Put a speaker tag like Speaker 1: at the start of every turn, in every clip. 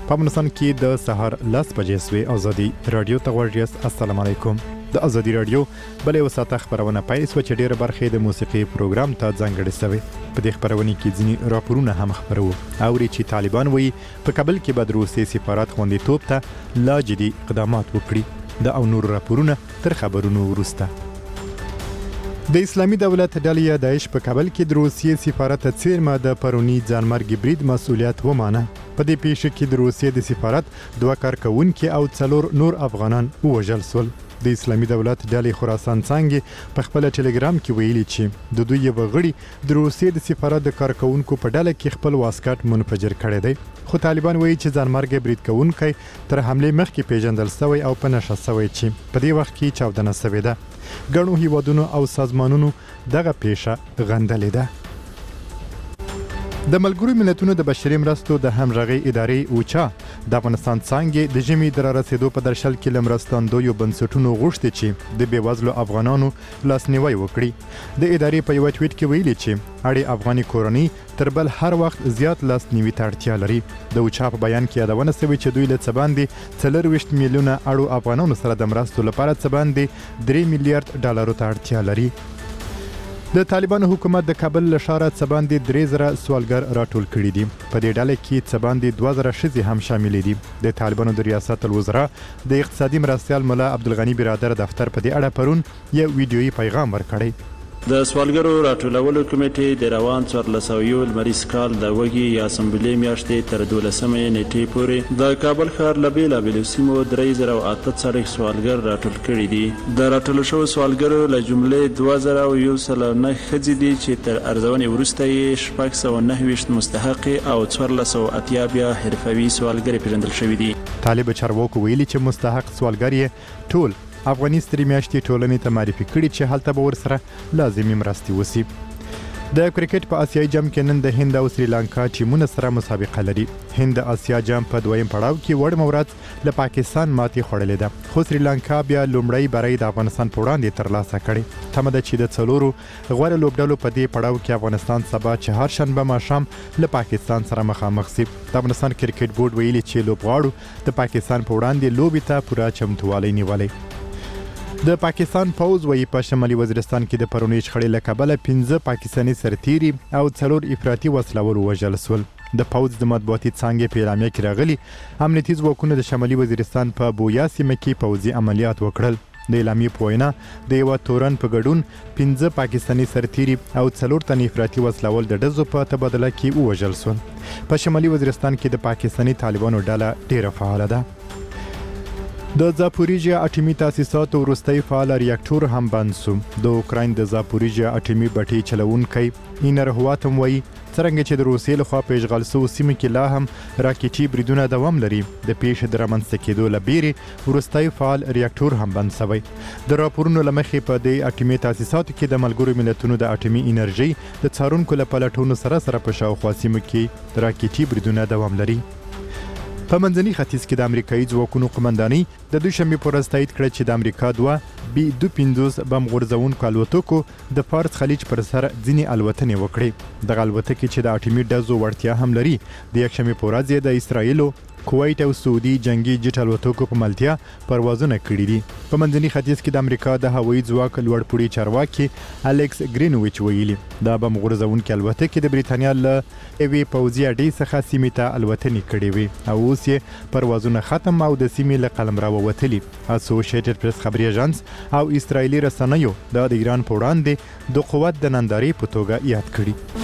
Speaker 1: په افغانستان کې د سهار 10 بجې سوي ازادي رادیو ته ورجس. السلام علیکم. د ازادي رادیو بلې وساته خبرونه پیل شو چې ډېر برخې د موسیقي پروګرام ته ځانګړې شوی. په دې خبرونه کې ځینې راپورونه هم خبرو او چې طالبان وایي په کابل کې به د روسي سفارت خوندیتوب ته لا جدي اقدامات وکړي. د او نور راپورونه تر خبرونو وروسته. د اسلامي دولت ډلې داعش په کابل کې د روسي سفارت څیرمه د پرونی ځانمرګ برید مسؤلیت ومانه. په دې پیښه کې د روسي د سفارت 2 کارکونکي او 4 نور افغانان وژل شول. د اسلامي دولت ډلې خراسان څنګه په خپل ټلګرام کې ویلي چې د دوی یو غړي د روسي د سفارت د کارکونکو په ډله کې خپل واسکټ منفجر کړی دی. خو طالبان وایي چې ځانمرګ برید کوونکی تر حمله مخکې پیژندل شوی او په نشه شوی چې په دې وخت کې چاودنه شوې ده. ګڼو هیوادونو او سازمانونو دغه پیښه غندلې ده. د ملګرو ملتونو د بشري مرستو د همغږي ادارې اوچا د افغانستان څنګه د جمی در رسیدو په درشل کې لمرستاندویو بنسټونو غوښتي چې د بیوزلو افغانانو لاسنیوي وکړي. د ادارې په یو ټویټ کې ویلي چې اړې افغاني کورنۍ تر بل هر وخت زیات لاسنیوي ته اړتیا لري. د اوچا په بیان کې یادونه شوې چې دوی له څه باندې 40 میلیونه اړو افغانانو سره د مرستو لپاره څه باندې 3 میلیارډ ډالرو ته اړتیا لري. د طالبانو حکومت د کابل له ښاره څه باندې 3000 سوالګر راټول کړي دي. په دې ډله کې څه باندې 2000 ښځې هم شامل دي. د طالبانو د ریاست الوزرا د اقتصادي مرستیال مولا عبدالغنی برادر دفتر په دې اړه پرون یو ویډیويي پیغام ورکړی.
Speaker 2: د سوالګرو راټولولو کمیټې د روان 1400 لمریز کال د وږي یا سمبلې میاشتې تر 12 نیټې پورې د کابل ښار له بېلابېلو سیمو 3008 سوالګر راټول کړي دي. د راټول شوو سوالګرو له جملې 2109 ښځې دي چې تر ارزونې وروسته یې 629 مستحق او 1480 بیا حرفوي سوالګر پیژندل شوي دي.
Speaker 1: طالب چارواکو ویلي چې مستحق سوالګر یې ټول افغاني سترې میاشتې ټولنې ته معرفي کړي چې هلته به ورسره لازمي مرستې وشي. د کرکټ په آسیایي جام کې نن د هند او سریلانکا ټیمونه سره مسابقه لري. هند د آسیا جام په دویم پړاو کې وړ مورات له پاکستان ماتې خوړلې ده. خو سریلانکا بیا لومړی بری د افغانستان په وړاندې ترلاسه کړي. تمه ده چې د څلورو غوړ لوبډلو په دې پړاو کې افغانستان سبا چهارشنبه ماښام له پاکستان سره مخامخ شي. د افغانستان کرکټ بورډ ویلي چې لوبغاړو د پاکستان په وړاندې لوبې ته پوره چمتووالی نیولی. د پاکستان پوز وایي په شمالي وزیرستان کې د پرونی شخړې له کبله 15 پاکستاني سرتیري او 4 افراطي وسلوال وژل شول. د پوز د مطبوعاتي څانګې په اعلامیه کې راغلي امنیتي ځواکونه د شمالي وزیرستان په بویا سیمه کې پوځي عملیات وکړل. د اعلامیې په وینا د یو تورن په ګډون 15 پاکستاني سرتیري او 4 تن افراطي وسلوال د ډزو په تبادله کې وژل شول. په شمالي وزیرستان کې د پاکستاني طالبانو ډله ډیره فعاله ده. د زاپوریژیا اټومي تاسیساتو وروستی فعال ریاکټور هم بند شو. د اوکراین د زاپوریژیا اټومي بټۍ چلونکی اینر هواتم وایي څرنګه چې د روسیې لخوا په اشغال شوو سیمو کې لا هم راکټي بریدونه دوام لري. د پیښې د رامنځته کېدو له بیرې وروستی فعال ریاکټور هم بند شوی. د راپورونو له مخې په دې اټومي تاسیساتو کې د ملګرو ملتونو د اټومي انرژۍ د څارونکو له پلټونو سره په شاوخوا سیمو کې راکټي بریدونه دوام لري. په منځني ختیځ کې د امریکایي ځواکونو قمندانۍ د دوشنبې په ورځ تایید کړه چې د امریکا 2 B-250 بم غورځونکو الوتکو د فارس خلیج پر سر ځینې الوتنې وکړې. دغه الوتکې چې د اټومي ډزو وړتیا هم لري د یکشنبې په ورځ د اسرایلو، کویت او سعودي جنگي جټ الوتکو په ملتیا پروازونه کړي دي. په منځني ختیځ کې د امریکا د هوایي ځواک لوړپوړي چارواکي الیکس ګرینویچ ویلي دا بم غورځونکې الوتکې د بریتانیا له یوې پوځي اډې څخه سیمې ته الوتنې کړې وې او اوس یې پروازونه ختم او د سیمې له قلمرو ووتلي. اسوسییټډ پریس خبري اژانس او اسرایلي رسنیو د ایران په وړاندې د قوت د نندارې په توګه یاد کړي.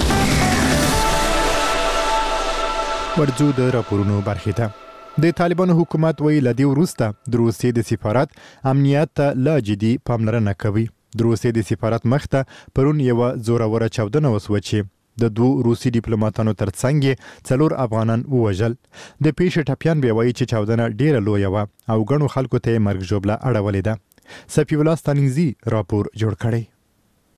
Speaker 1: ورځو د راپورونو برخې ته د طالبانو حکومت ویل د وروسته د روسیې د سفارت امنیت ته لا جدي پاملرنه کوي. د روسیې د سفارت مخته پرون یو زوروره چاودنه وسوه چې د 2 روسي ډیپلوماټانو ترڅنګ 4 افغانان ووژل. د پیښې ټپیان بیا وایي چې چاودنه ډیره لویه وه او ګڼو خلکو ته مرګ ژوبله اړولې ده. صفی الله ستانیزي راپور جوړ کړی.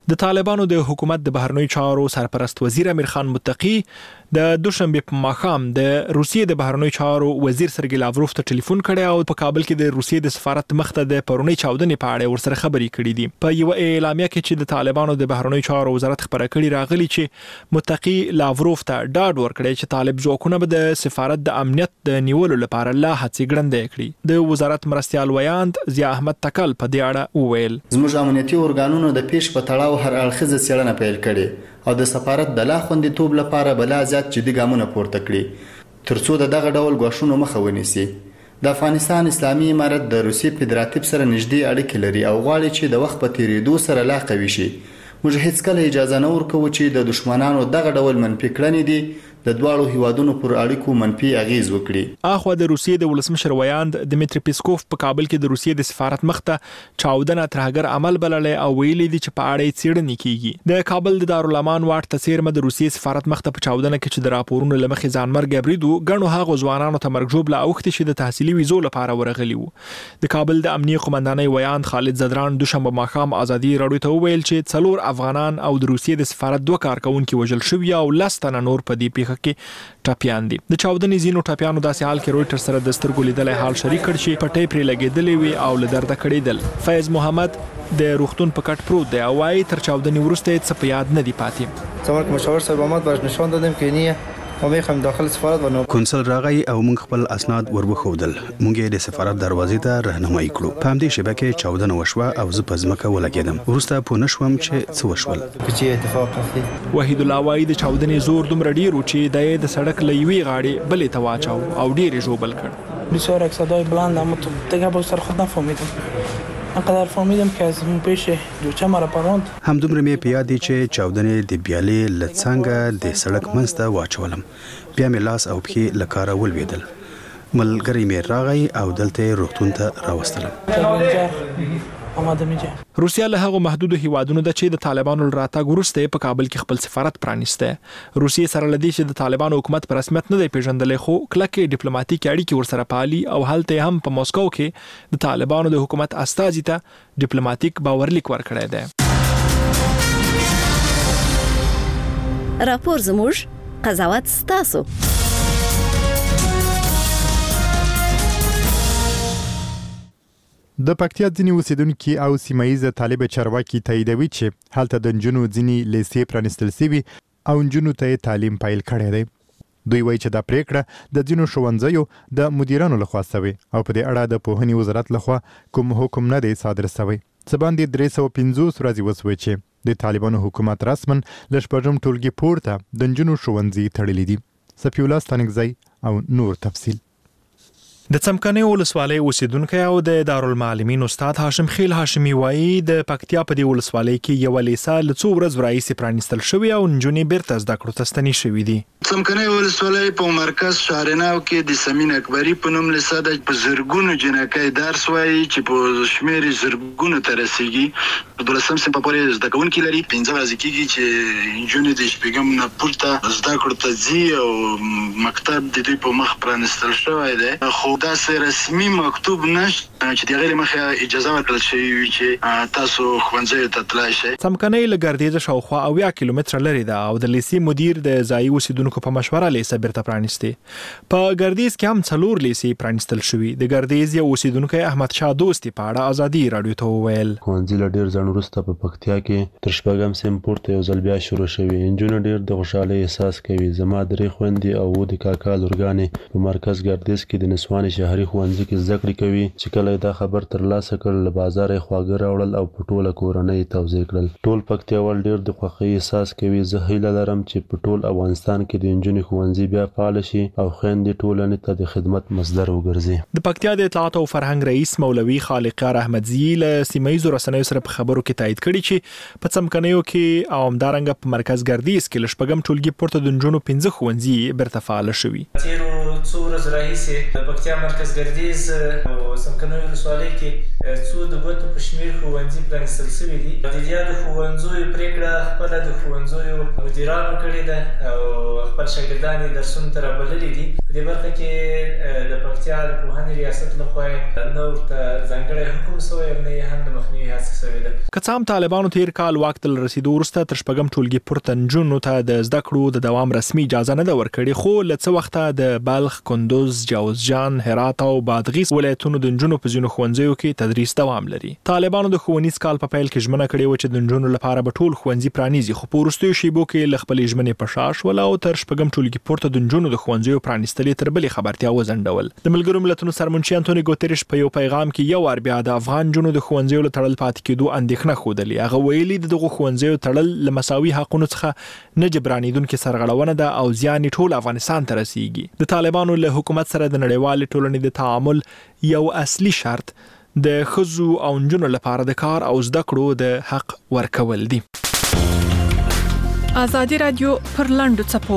Speaker 3: د طالبانو د حکومت د بهرنیو چارو سرپرست وزیر امیر خان متقی د دوشنبه په ماښام د روسیې د بهرنیو چارو وزیر سرګی لاوروف ته ټلیفون کړی او په کابل کې د روسیې د سفارت مخته د پرونی چاودنې په اړه ورسره خبرې کړې دي. په یو اعلامیه کې چې د طالبانو د بهرنیو چارو وزارت خبره کړې راغلي چې متقی لاوروف ته ډاډ ورکړی چې طالب ځواکونه به د سفارت د امنیت د نیولو لپاره لا هڅې ګړندې کړي. د وزارت مرستیال ویاند ضیا احمد تکل په دې اړه وویل
Speaker 4: زموږ امنیتي ارګانونو د پیش په تړاو هر اړخیزه څېړنه پیل کړې او د سفارت د لا خوندیتوب لپاره بلا زیات جدي ګامونه پورته کړي ترڅو دغه ډول غوښتنو مخه ونیسي. د افغانستان اسلامي امارت د روسي فدراتیو سره نږدې اړیکې لري او غواړي چې د وخت په تیریدو سره لا قوي شي. موږ هیڅ کله اجازه نه ورکوو چې د دشمنانو دغه ډول منفي کړنې دي د دواړو هیوادونو پر اړیکو منفي اغیز وکړي.
Speaker 3: اخو د روسیې د ولسمشر ویاند دمیتری پیسکوف په کابل کې د روسیې د سفارت مخته چاودنه ترهګر عمل بللې او ویلي دي چې په اړه څېړنې کیږي. د کابل د دارالامان واټ تسیرمه د روسیې سفارت مخته په چاودنه کې چې د راپورونو لمخې ځانمرګ بریدو غنو هغه ځوانانو ته مرګ جوړ لا اوختي چې د تحصیلي ویزو لپاره ورغلي وو. د کابل د امنیه قومندانۍ ویاند خالد زدران دوشنبه ماښام ازادي راډیو ته ویل چې 4 افغانان او د روسیې د سفارت 2 کارکونکو وژل شوی او 10 تنه نور په دې پیښه کې ټاپیان دي. د چاودنې زینو ټاپیانو داسې حال کې رويټر سره د سترګو لیدلې حال شریک کړ چې پټې پرې لګېدلې وي او له درده کړېدل. فیض محمد د روغتون په کټ پروت دی او وايي تر چاودنې وروسته څه په یاد نه دی پاتې.
Speaker 5: څومره مشاور صاحب محمد باز نشان دادم که نه هم داخل سفارت ونو
Speaker 6: کنسل راغی او موږ خپل اسناد وربخودل. موږ د سفارت دروازې ته راهنمایي کړو. په همدې شبکه کې چاودنه وشوه او زه په ځمکه ولګېدم. وروسته پوه نشوم چې څه وشول.
Speaker 5: چې اتفاق اخلي
Speaker 3: وحید الله وايي د چاودنې زور دومره ډیر و چې د سړک له یوې غاړې بلې ته واچاو او ډیر یې ژوبل کړ.
Speaker 7: بسیار یک صدای بلند اما دیگه با سر خود نفهمیدم. انقدر فهمیدم که از اون پیش جوچه مرا پراند.
Speaker 6: همدومره مې په یاد دی چې چاودنې د بیالې له څنګه د سړک منځ ته واچولم. بیا مې لاس او پښې له کاره ولوېدل. ملګری مې راغی او دلته روغتون ته راوستلم.
Speaker 3: روسیا له هغو محدودو هیوادونو ده چې د طالبانو راتګ وروسته په کابل کې خپل سفارت پرانیسته. روسیې سره لدی چې د طالبانو حکومت په رسمیت نه دی پیژندلې خو کلکه ډیپلوماټیک اړیکې ورسره پالي او هلته هم په مسکو کې د طالبانو د حکومت استازي ته ډیپلوماټیک باورلیک ورکړی دی.
Speaker 8: راپور زموږ قضاوت ستاسو.
Speaker 1: د پکتیا ځینې اوسیدونکي او سیمایي طالب چارواکي تاییدوي چې هلته د نجونو ځینې لیسې پرانیستل شوي او نجونو ته تعلیم پیل کړی دی. دوی وایي چې دا پریکړه د ځینو ښوونځیو د مدیرانو لخوا شوې او په دې اړه د پوهنې وزارت لخوا کوم حکم نه دی صادر شوی. څه باندې 350 ورځې وسوي چې د طالبانو حکومت رسمن له شپږم ټولګي پورته د نجونو ښوونځي تړلي دي. صفي الله ستانکزی او نور تفصیل.
Speaker 3: د څمکنیو ولسوالۍ اوسیدونکی او د دارالمعلمین استاد هاشم خیل هاشمي وایي د پکتیا په دې ولسوالۍ کې یو لیسه له څو ورځې راهیسې پرانیستل شوې او نجونې بیرته زده کړو ته ستنې شوې دي.
Speaker 9: څمکنیو ولسوالۍ په مرکز شهرناو کې د سمین اکبري په نوم لیسه ده په زرګونو جنکۍ درس وایي چې په شمېر زرګونو ته رسیږي. په 12 صنف پورې زده کوونکي لري. 15 ورځې کېږي چې نجونې د شپږم نه پورته زده کړو ته ځي او مکتب د دوی په مخ پرانیستل شوی دی. خو داسې رسمي مکتوب نشته چې د غیر مخه اجازه ورکړل شوی وي چې تاسو ښوونځیو ته تلای شئ.
Speaker 3: څمکنۍ له ګردیز شاوخوا 80 کیلومتره لرې ده او د لیسې مدیر د ځایي اوسیدونکو په مشوره لیسه بیرته پرانیستې. په ګردیز کې هم 4 لیسې پرانیستل شوي. د ګردیز یو اوسیدونکی احمد شاه دوستي په اړه ازادي راډیو ته وویل
Speaker 10: ښوونځي له ډېر ځنډ وروسته په پکتیا کې تر شپږم صنف پورته یو ځل بیا شروع شوي. نجونې ډېر د خوشحالۍ احساس کوي. زما 3 خویندې او د کاکا لورګانې په مرکز ګردیز کې د نسواني شهري ښوونځي کې زده کړې کوي چې کله دا خبر ترلاسه کړل له بازار یې خواږه راوړل او په ټوله کورنۍ توزیع کړل. ټول پکتیاوال ډېر د خوښۍ احساس کوي. زه هیله لرم چې په ټول افغانستان کې د نجونې ښوونځي بیا فعال شي او خویندې ټولنې ته د خدمت مصدر وګرځي.
Speaker 3: د پکتیا د اطلاعات او فرهنګ رئیس مولوي خالقیار احمدزي له سیمایي رسنیو سره په خبرو کې تایید کړی چې په څمکنیو کې او همدارنګه په مرکز ګردیز کې له شپږم ټولګي پورته د نجونو 15 ښوونځي بیرته فعال شوي.
Speaker 11: څو ورځې راهیسې د پکتیا مرکز ګردیز او څمکنیو ولسوالۍ کې څو د ګوتو په شمېر ښوونځي پرانیستل شوي دي. د دې ښوونځیو پرېکړه خپله د ښوونځیو مدیرانو کړې ده او خپل شاګردان یې درسونو ته رابللي دي په دې برخه کې د پکتیا د پوهنې ریاست لخوا نه ورته ځانګړی حکم شوی او نه یې هم د مخنیوي هڅه شوې ده.
Speaker 3: که څه هم طالبانو تیر کال واک ته له رسیدو وروسته تر شپږم ټولګي پورته نجونو ته د زده کړو د دوام رسمي اجازه نه ده ورکړې، خو له څه وخته د بلخ، کندوز، جوزجان، هرات او بادغیس ولایتونو د نجونو په ځینو ښوونځیو کې تدریس دوام لري. طالبانو د ښوونیز کال په پیل کې ژمنه کړې وه چې د نجونو لپاره به ټول ښوونځي پرانیزي، خو په وروستیو شیبو کې له خپلې ژمنې په شا شول او تر شپږم ټولګي پورته د نجونو د ښوونځیو پرانیستل تر بلې خبرتیا وځنډول. د ملګرو ملتونو سرمنشي انټونی ګوتریش په یو پیغام کې یو وار بیا د افغان نجونو د ښوونځیو له تړل پاتې کېدو اندېښنه ښودلې. هغه ویلي د دغو ښوونځیو تړل له مساوي حقونو څخه نه جبرانېدونکې سرغړونه ده او زیان ټول افغانستان ته رسیږي. د طالبانو له حکومت سره د نړیوالې ټولنې د تعامل یو اصلي شرط د ښځو او نجونو لپاره د کار او زده کړو د حق ورکول دي.
Speaker 12: آزادي رادیو پر لاندو څپو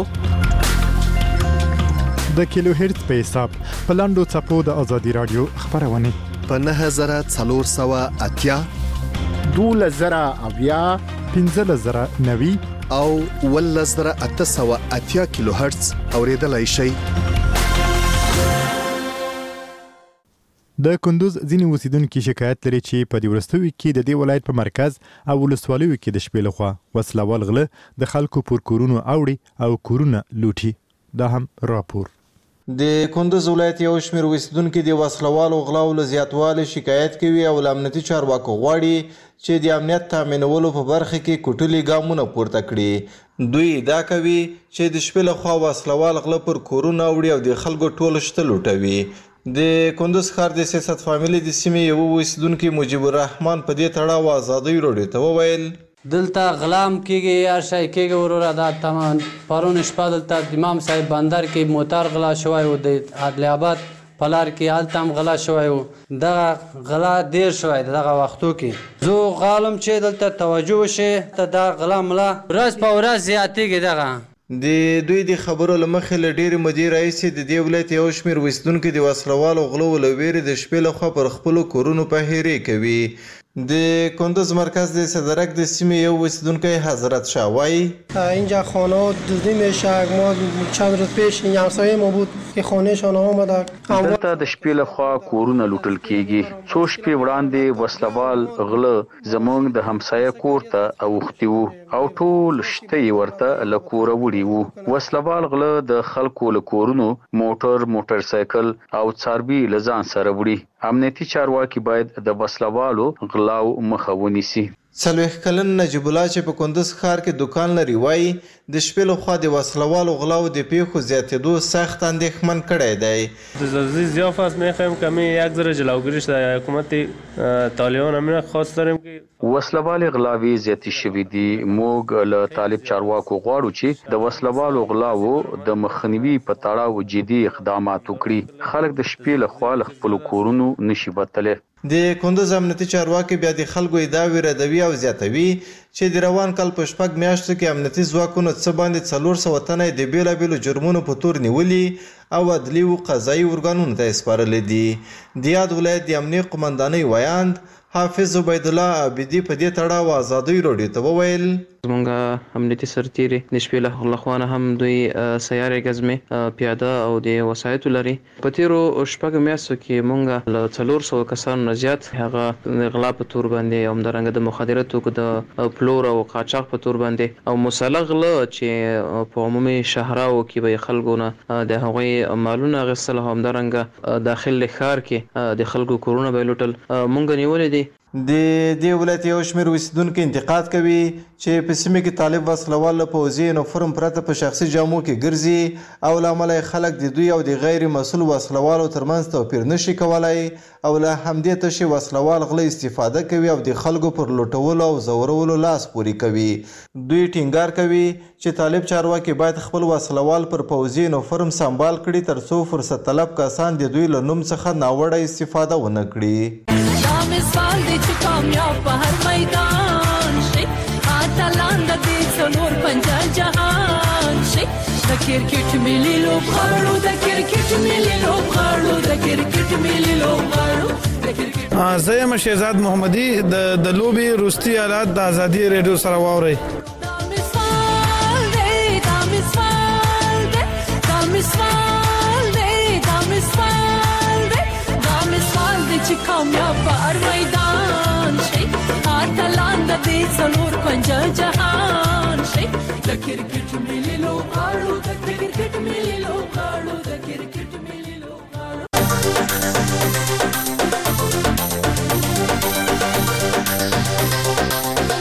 Speaker 1: د کیلو هرتز په حساب په لاندو څپو د آزادي رادیو خبرونه
Speaker 13: په 9480
Speaker 1: 12090 15090
Speaker 13: او 11880 کیلو هرتز اوریدلای شئ.
Speaker 1: د کندوز ځینې اوسیدونکو شکایت لري چې په دې ورستوي کې د دې ولایت په مرکز او ولسوالیو کې د شپې لخوا وسلوال غله د خلکو پر کورونو اوړي او کورونه لوټي. دا هم راپور.
Speaker 14: د کندوز ولایت یو شمېر اوسیدونکو د وسلوالو غلاو له زیاتوالي شکایت کوي او له امنیتي چارواکو غواړي چې د امنیت تامینولو په برخه کې کوټلي ګامونه پورته کړي. دوی دا کوي چې د شپې لخوا وسلوال غله پر کورونه اوړي او د خلکو ټول شته لوټوي. د کندوز ښار د سیاست فامیلي د سیمې یو اوسیدونکي مجیب الرحمن په دې تړاو ازادۍ راډیو ته وویل
Speaker 15: دلته غلام کېږي هر شی کېږي وروره دا تمام پرون شپه دلته د امام صاحب بندر کې موټر غلا شوی و د عدل آباد په لار کې هلته هم غلا شوی و. دغه غلا ډېر شوی دغه وختو کې زه غواړم چې دلته توجه وشي ته دا غلا ملا ورځ په ورځ زیاتېږي. دغه
Speaker 14: د دوی د خبرو له مخې له ډېرې مودې راهیسې د دې ولایت یو شمېر اوسیدونکي د وسلوالو غلو له ویرې د شپې لخوا پر خپلو کورونو پهیرې کوي. د کندوز مرکز د صدرک د سیمې یو اوسیدونکی حضرت شاه وایي
Speaker 16: اینجا خانه دزدی میشه. ما چند روز پیش این همسایه ما بود که خانهشان آمده.
Speaker 17: دلته د شپې لخوا کورونه لوټل کیږي. څو شپې وړاندې وسلوال غله زموږ د همسایه کور ته اوښتي وو او ټول شته یې ورته له کوره وړي وو. وسلوال غله د خلکو له کورونو موټر سایکل او څاروي له ځان سره وړي. امنیتي چارواکي باید د وسلوالو غلاو مخه ونیسي.
Speaker 14: 40 کلن نجیب الله چې په کندوز ښار کې دکان لري وایي د شپې لخوا د وسلوالو غلاو د پیښو زیاتېدو سخت اندېښمن کړی دی.
Speaker 18: زیاف است میخوایم که می یک ذره جلوگیریش در حکومت طالبان همین خواست داریم که
Speaker 17: وسلوال غلاوی زیاتې شوي دي. موږ له طالب چارواکو غواړو چې د وسلوالو غلاو د مخنیوي په تړاو جدي اقدامات وکړي. خلک د شپې لخوا له خپلو کورونو نشي وتلی.
Speaker 14: د کندوز امنیتي چارواکي بیا د خلکو ادعاوې ردوي او زیاتوي چې د روان کال په شپږ میاشتو کې امنیتي ځواکونو څه باندې 400 تنه د بیلابیلو جرمونو په تور نیولي او عدلي او قضایي ارګانونو ته سپارلي دي. د یاد ولایت د امنیت قومندانۍ ویاند حافظ عبید الله عابدي په دې تړاو ازادۍ راډیو ته وویل
Speaker 19: زمونږ امنیتي سرتیري د شپې له خوا هم دوی سیارې ګزمې پیاده او د وسایطو لري. په تیرو شپږ میاشتو کې مونږ له 400 کسانو نه زیات هغه د غلا په تور باندې او همدارنګه د مخدره توکو د پلور او قاچاق په تور باندې او مسلغ غله چې په عمومي شهراو کې به خلکو نه د هغوی مالونه اخیستل او همدارنګه داخل ښار کې د خلکو کورونه به لوټل مونږ نیولې دي.
Speaker 14: د دې ولایت یو شمېر اوسیدونکي انتقاد کوي چې په سیمه کې طالب وسلوال له پوځي یونیفورم پرته په شخصي جامو کې ګرځي او له امله خلک د دوی او د غیر مسؤل وسلوالو ترمنځ توپیر نشي کولای او له همدې تشې وسلوال غله استفاده کوي او د خلکو پر لوټولو او زورولو لاس پورې کوي. دوی ټینګار کوي چې طالب چارواکي باید خپل وسلوال پر پوځي یونیفورم سمبال کړي ترڅو فرصت طلب کسان د دوی له نوم څخه ناوړه استفاده ونه کړي.
Speaker 20: مثال دی چې کامیاب په هر میدان شي اتلان د دې څلور پنځه جهان شي. د کرکټ ملي لوبغاړو د کرکټ ملي لوبغاړو د کرکټ ملي لوبغاړو
Speaker 21: زه یم شهزاد محمدي د لوبي روستي حالات د ازادي ریډیو سره واورئ.
Speaker 20: دا مثال دی دې څلور پنځه جهان